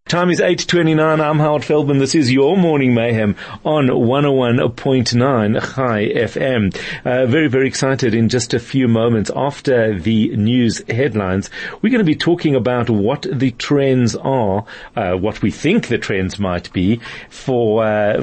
Time is 8:29. I'm Howard Feldman. This is your Morning Mayhem on 101.9 High FM. Very, very excited. In just a few moments after the news headlines, we're going to be talking about what the trends are, what we think the trends might be for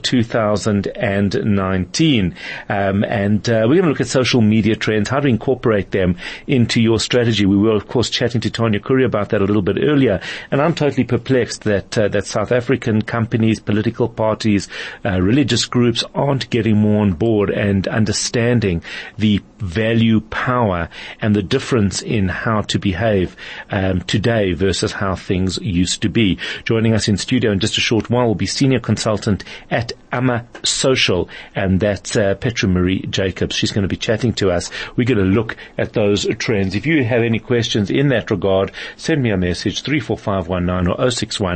2019. And we're going to look at social media trends, how to incorporate them into your strategy. We were, of course, chatting to Tanya Curry about that a little bit earlier, and I'm totally perplexed that South African companies, political parties, religious groups aren't getting more on board and understanding the value, power, and the difference in how to behave today versus how things used to be. Joining us in studio in just a short while will be senior consultant at Ama Social, and that's Petra Marie Jacobs. She's going to be chatting to us. We're going to look at those trends. If you have any questions in that regard, send me a message 34519 or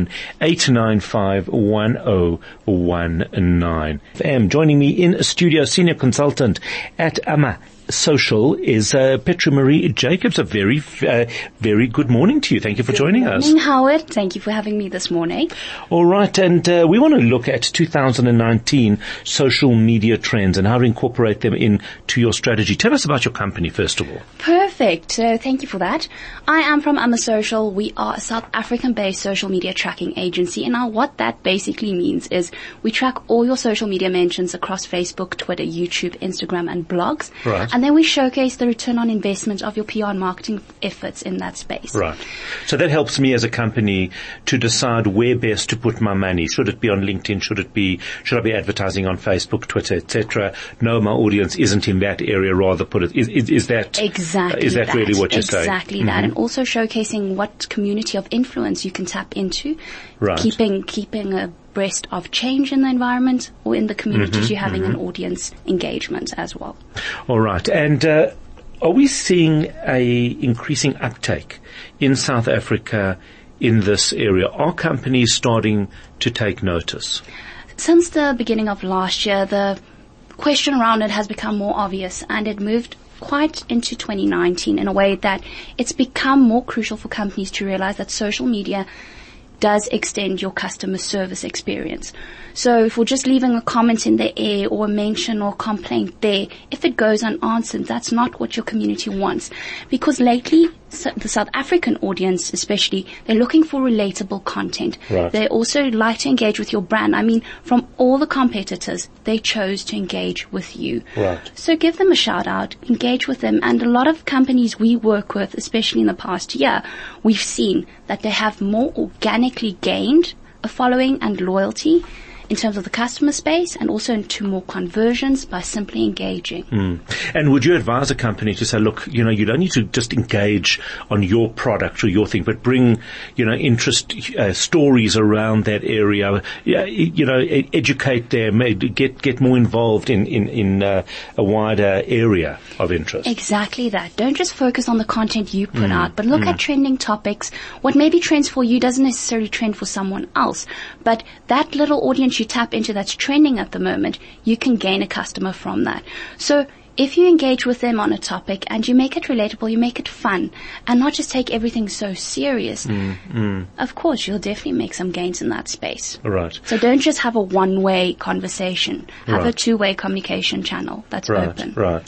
061-895-1019. Joining me in studio, senior consultant at Ama Social is Petra Marie Jacobs. A very, very good morning to you. Thank you for joining us. Good morning, Howard. Thank you for having me this morning. All right, and we want to look at 2019 social media trends and how to incorporate them into your strategy. Tell us about your company, first of all. Perfect. So thank you for that. I am from Ama Social. We are a South African-based social media tracking agency, and now what that basically means is we track all your social media mentions across Facebook, Twitter, YouTube, Instagram, and blogs. Right. And then we showcase the return on investment of your PR and marketing efforts in that space. Right. So that helps me as a company to decide where best to put my money. Should it be on LinkedIn? Should I be advertising on Facebook, Twitter, etc.? No, my audience isn't in that area. Rather put it. Is that exactly is that really what you're saying? Exactly that, and also showcasing what community of influence you can tap into. Right. Keeping abreast of change in the environment or in the communities you're having an audience engagement as well. All right. And are we seeing a increasing uptake in South Africa in this area? Are companies starting to take notice? Since the beginning of last year, the question around it has become more obvious, and it moved quite into 2019 in a way that it's become more crucial for companies to realize that social media does extend your customer service experience. So if we're just leaving a comment in the air or a mention or complaint there, if it goes unanswered, that's not what your community wants. Because lately, the South African audience especially, they're looking for relatable content. Right. They also like to engage with your brand. I mean, from all the competitors, they chose to engage with you. Right. So give them a shout out, engage with them. And a lot of companies we work with, especially in the past year, we've seen that they have more organically gained a following and loyalty in terms of the customer space, and also into more conversions by simply engaging. And would you advise a company to say, look, you don't need to just engage on your product or your thing, but bring, interest stories around that area, educate them, get more involved in a wider area of interest. Exactly that. Don't just focus on the content you put out, but look at trending topics. What maybe trends for you doesn't necessarily trend for someone else, but that little audience you tap into that's trending at the moment, you can gain a customer from that. So if you engage with them on a topic and you make it relatable, you make it fun, and not just take everything so serious, of course, you'll definitely make some gains in that space. Right. So don't just have a one-way conversation. Have a two-way communication channel that's open. Right.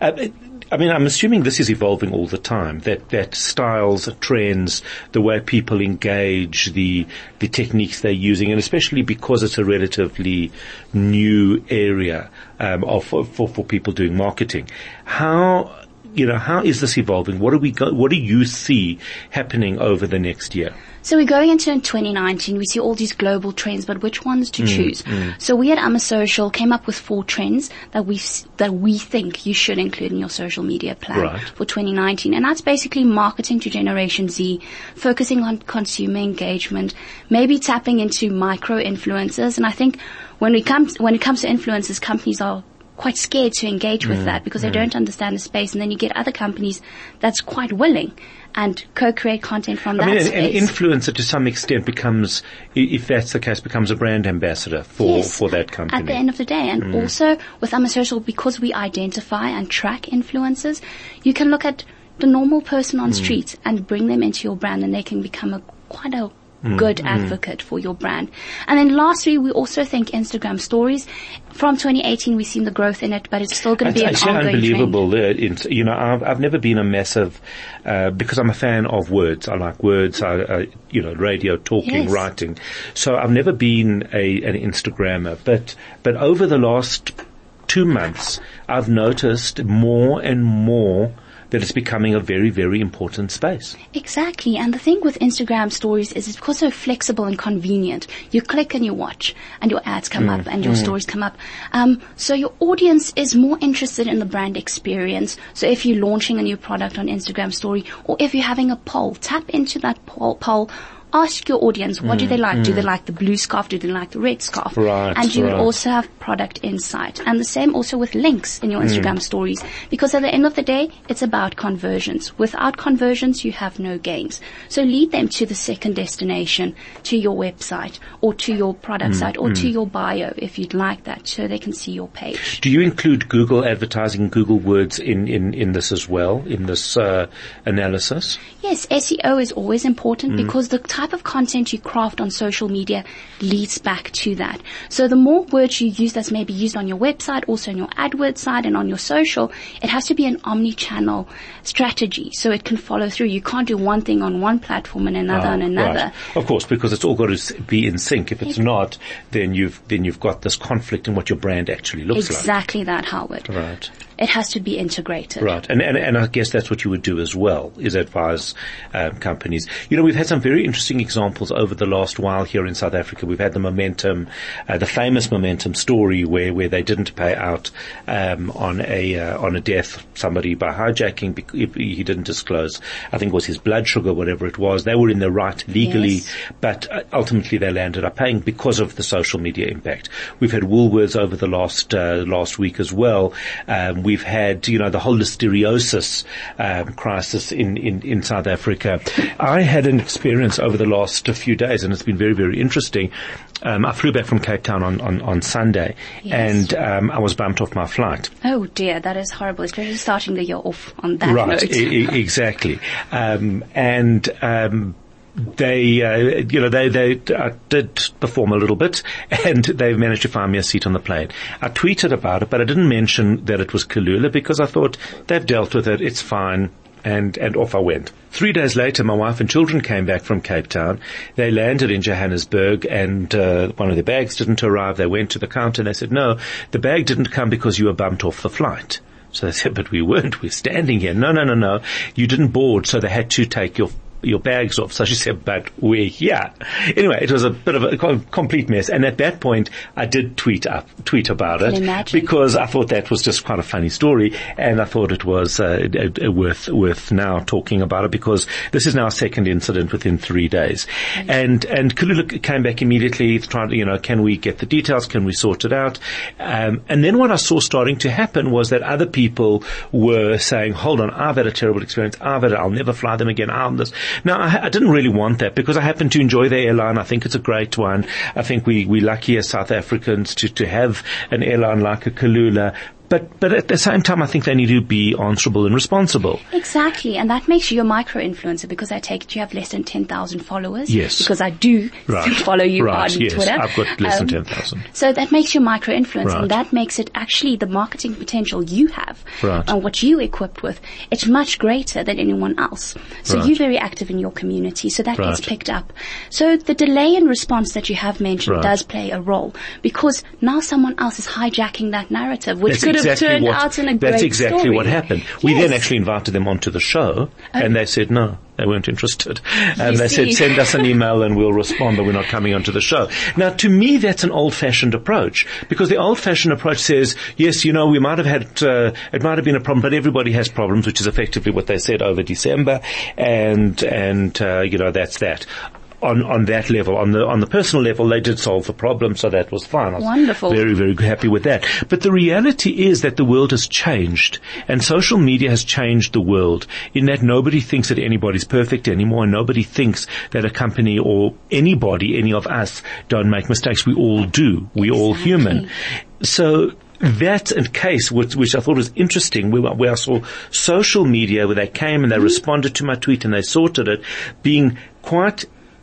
I'm assuming this is evolving all the time, that styles, trends, the way people engage, the techniques they're using, and especially because it's a relatively new area for people doing marketing. How is this evolving? What do you see happening over the next year? So we're going into 2019. We see all these global trends, but which ones to choose? So we at Ama Social came up with 4 trends that we think you should include in your social media plan for 2019. And that's basically marketing to Generation Z, focusing on consumer engagement, maybe tapping into micro influencers. And I think when it comes to influencers, companies are quite scared to engage with that because they don't understand the space, and then you get other companies that's quite willing and co-create content from that space. An influencer to some extent becomes, if that's the case, becomes a brand ambassador for that company. At the end of the day. And also with Ama Social, because we identify and track influencers, you can look at the normal person on street and bring them into your brand, and they can become quite a good advocate for your brand. And then lastly, we also think Instagram stories. From 2018, we've seen the growth in it, but it's still going to be an ongoing unbelievable trend. I've never been a massive, because I'm a fan of words. I like words, radio, talking, writing. So I've never been an Instagrammer, but over the last 2 months, I've noticed more and more that it's becoming a very, very important space. Exactly. And the thing with Instagram stories is it's because so flexible and convenient. You click and you watch and your ads come up and your stories come up. So your audience is more interested in the brand experience. So if you're launching a new product on Instagram story, or if you're having a poll, tap into that poll. Ask your audience, what do they like? Do they like the blue scarf? Do they like the red scarf? Right, and you would also have product insight. And the same also with links in your Instagram stories. Because at the end of the day, it's about conversions. Without conversions, you have no gains. So lead them to the second destination, to your website, or to your product site, or to your bio, if you'd like that, so they can see your page. Do you include Google advertising, Google words in this as well, in this analysis? Yes, SEO is always important because the type of content you craft on social media leads back to that. So the more words you use that's maybe used on your website, also on your AdWords side and on your social, it has to be an omni-channel strategy so it can follow through. You can't do one thing on one platform and another on another. Right. Of course, because it's all got to be in sync. If it's not, then you've got this conflict in what your brand actually looks like. Exactly that, Howard. Right. It has to be integrated. Right. And I guess that's what you would do as well, is advise companies. We've had some very interesting examples over the last while here in South Africa. We've had the Momentum, the famous Momentum story where they didn't pay out on a death, somebody by hijacking. He didn't disclose, I think it was his blood sugar, whatever it was. They were in the right legally, but ultimately they landed up paying because of the social media impact. We've had Woolworths over the last week as well. We've had, the whole listeriosis crisis in South Africa. I had an experience over the last few days, and it's been very, very interesting. I flew back from Cape Town on Sunday, and I was bumped off my flight. Oh dear, that is horrible, especially starting the year off on that note. Right, exactly. They did perform a little bit, and they managed to find me a seat on the plane. I tweeted about it, but I didn't mention that it was Kulula because I thought they've dealt with it, it's fine, and off I went. 3 days later, my wife and children came back from Cape Town. They landed in Johannesburg, and one of their bags didn't arrive. They went to the counter and they said, no, the bag didn't come because you were bumped off the flight. So they said, but we weren't. We're standing here. No. You didn't board, so they had to take your bags off. So she said, but we're here. Anyway, it was a bit of a complete mess. And at that point, I did tweet about it because I thought that was just quite a funny story. And I thought it was worth now talking about it because this is now a second incident within 3 days. And Kulula came back immediately trying, can we get the details? Can we sort it out? And then what I saw starting to happen was that other people were saying, hold on, I've had a terrible experience. I'll never fly them again. Now, I didn't really want that because I happen to enjoy the airline. I think it's a great one. I think we're lucky as South Africans to have an airline like a Kulula. But at the same time, I think they need to be answerable and responsible. Exactly. And that makes you a micro-influencer because I take it you have less than 10,000 followers. Yes. Because I do follow you on Twitter. Yes, I've got less than 10,000. So that makes you micro-influencer. And that makes it actually the marketing potential you have and what you're equipped with. It's much greater than anyone else. So you're very active in your community. So that gets picked up. So the delay in response that you have mentioned does play a role because now someone else is hijacking that narrative, which could have turned out in a great That's exactly story. what happened. We then actually invited them onto the show, and they said no. They weren't interested. And they said, send us an email and we'll respond, but we're not coming onto the show. Now, to me, that's an old-fashioned approach because the old-fashioned approach says, yes, we might have had, it might have been a problem, but everybody has problems, which is effectively what they said over December. And that's that. On that level, on the personal level, they did solve the problem, so that was fine. I was wonderful. Very, very happy with that. But the reality is that the world has changed, and social media has changed the world in that nobody thinks that anybody's perfect anymore, and nobody thinks that a company or anybody, any of us, don't make mistakes. We all do. We're all human. So that's a case which I thought was interesting, where I saw social media, where they came and they responded to my tweet and they sorted it, being quite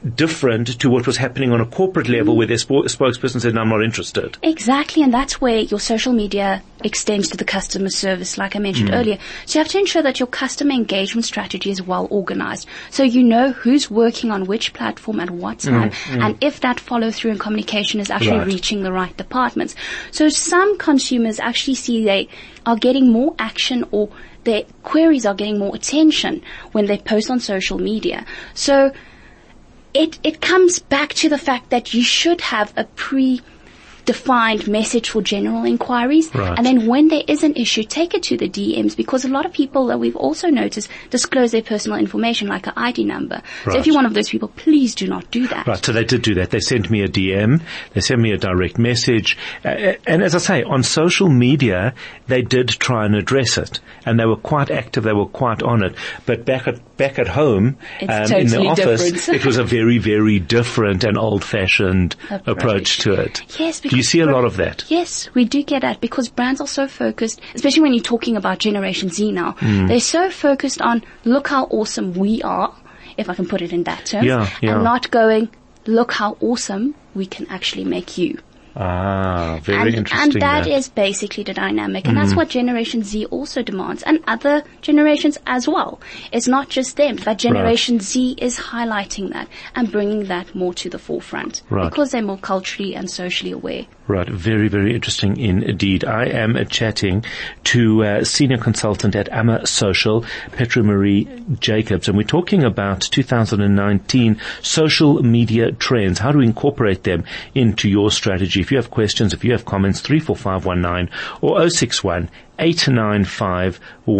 different to what was happening on a corporate level where their spokesperson said, no, I'm not interested. Exactly, and that's where your social media extends to the customer service, like I mentioned earlier. So you have to ensure that your customer engagement strategy is well organized. So you know who's working on which platform at what time, and if that follow-through and communication is actually reaching the right departments. So some consumers actually see they are getting more action, or their queries are getting more attention when they post on social media. So it comes back to the fact that you should have a predefined message for general inquiries. And then when there is an issue, take it to the DMs, because a lot of people that we've also noticed disclose their personal information, like an ID number. So if you're one of those people, please do not do that. So they did do that. They sent me a DM. They sent me a direct message. And as I say, on social media, they did try and address it. And they were quite active. They were quite on it. But back at home, totally in the office, different. it was a very, very different and old-fashioned approach to it. Yes, do you see a lot of that? Yes, we do get that, because brands are so focused, especially when you're talking about Generation Z now. They're so focused on, look how awesome we are, if I can put it in that term, and not going, look how awesome we can actually make you. Very interesting. And that is basically the dynamic. And that's what Generation Z also demands. And other generations as well. It's not just them, but Generation Z is highlighting that and bringing that more to the forefront. Because they're more culturally and socially aware. Very, very interesting indeed. I am chatting to senior consultant at Amma Social, Petra Marie Jacobs, and we're talking about 2019 social media trends, how to incorporate them into your strategy. If you have questions, if you have comments, 34519 or 061 895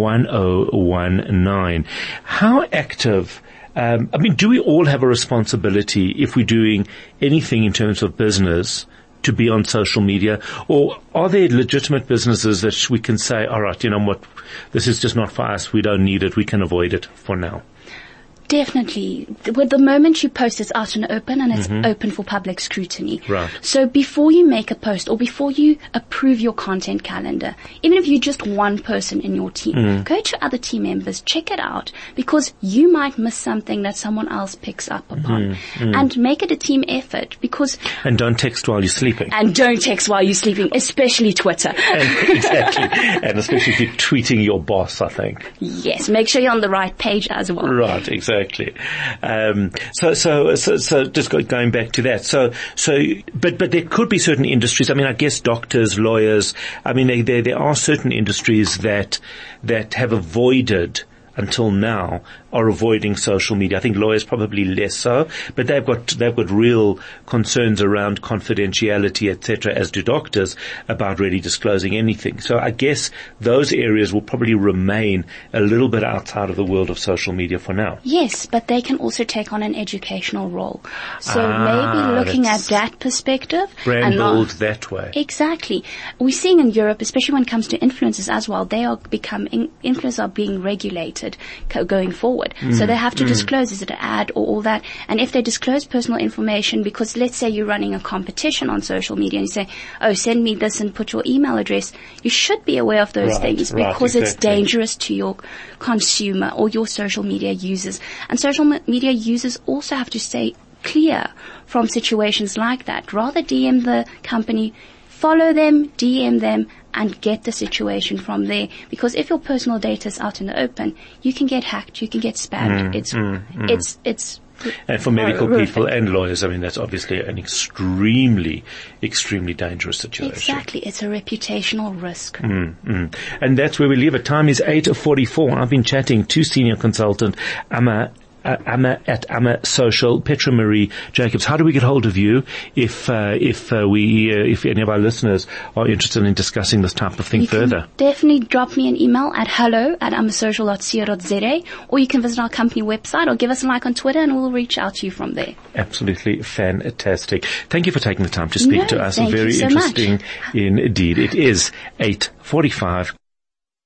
1019. How active do we all have a responsibility if we're doing anything in terms of business to be on social media, or are there legitimate businesses that we can say, all right, you know what, this is just not for us, we don't need it, we can avoid it for now? Definitely. With the moment you post, it's out and open, and it's open for public scrutiny. So before you make a post, or before you approve your content calendar, even if you're just one person in your team, go to other team members, check it out, because you might miss something that someone else picks up upon. And make it a team effort, because... And don't text while you're sleeping. And don't text while you're sleeping, especially Twitter. Exactly. And especially if you're tweeting your boss, I think. Yes, make sure you're on the right page as well. Exactly. So just going back to that. But there could be certain industries. I mean, I guess doctors, lawyers. I mean, there are certain industries that have avoided until now are avoiding social media. I think lawyers probably less so, but they've got real concerns around confidentiality, etc., as do doctors, about really disclosing anything. So I guess those areas will probably remain a little bit outside of the world of social media for now. Yes, but they can also take on an educational role. So maybe looking at that perspective. Brand build that way. Exactly. We're seeing in Europe, especially when it comes to influencers as well, influencers are being regulated going forward. So they have to disclose, is it an ad or all that? And if they disclose personal information, because let's say you're running a competition on social media and you say, oh, send me this and put your email address, you should be aware of those things, because it's dangerous to your consumer or your social media users. And social media users also have to stay clear from situations like that. Rather DM the company, follow them, DM them, and get the situation from there. Because if your personal data is out in the open, you can get hacked, you can get spammed. It's and for medical people and lawyers, I mean, that's obviously an extremely, extremely dangerous situation. Exactly. It's a reputational risk. And that's where we leave it. Time is 8:44. I've been chatting to senior consultant Amma at Social, Petra Marie Jacobs. How do we get hold of you if any of our listeners are interested in discussing this type of thing further? Definitely drop me an email at hello@ammasocial.co.za, or you can visit our company website or give us a like on Twitter and we'll reach out to you from there. Absolutely fantastic. Thank you for taking the time to speak to us. Very interesting indeed. It is 8:45.